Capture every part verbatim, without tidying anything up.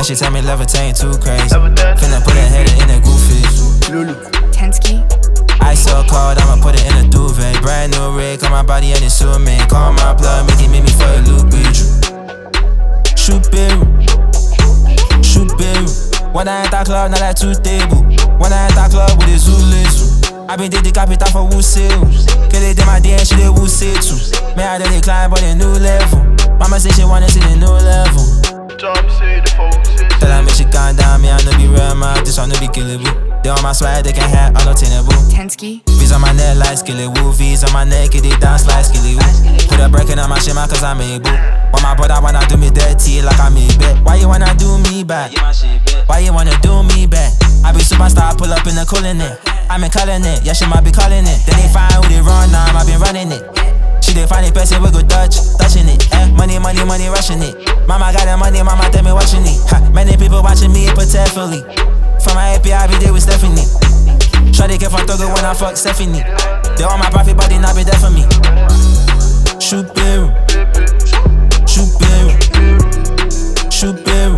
she tell me levitate too crazy. Finna put her head in a goofy. Tensky. Ice so cold, I'ma put it in a duvet. Brand new rig on my body and it's so man. Call my blood, make it make me for a loop with you. Shoot beer, shoot beer. When I enter club, now that two table. When I enter club with the Zulus. I been did the capital for who sale. Kill it in my D and she did who say too. Man, I did the climb but a new level. Mama say she wanna see the new level. Tell her me she gone down, me I no be real man, this one no be killable. They on my swag, they can have unattainable. Tensky. V's on my neck like skilly woo. V's on my neck, they dance like skilly woo. Put a break in my shit man cause I'm able. When my brother wanna do me dirty like I'm a bet. Why you wanna do me back? Why you wanna do me back? I be superstar, pull up in the cooling it. I been calling it, yeah she might be calling it. Then they find who they run, now I been running it. She dey find a person we go touch, touching it. Eh? Money, money, money, rushing it. Mama got the money, mama tell me watching it. Ha, many people watching me potentially. From my A P I, I be there with Stephanie. Shawty kept on talking when I fuck Stephanie. They on my profit, but they not be there for me. Shoot beer, shoot beer, shoot beer.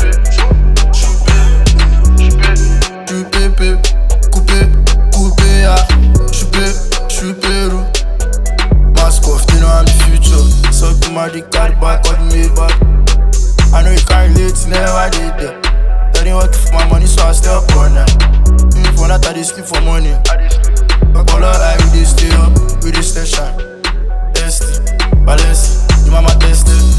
Coupé, coupé, coupé, ah. Choupé, choupé, mask off, you know I'm the future. So to my card back, cut me back. I know you can't relate, never did that. Telling what for my money, so I stay up on that. If one that I dey sleep for money. I call her eye, we dey stay up, we dey stay shine. Testy, Balenci, you mama tested.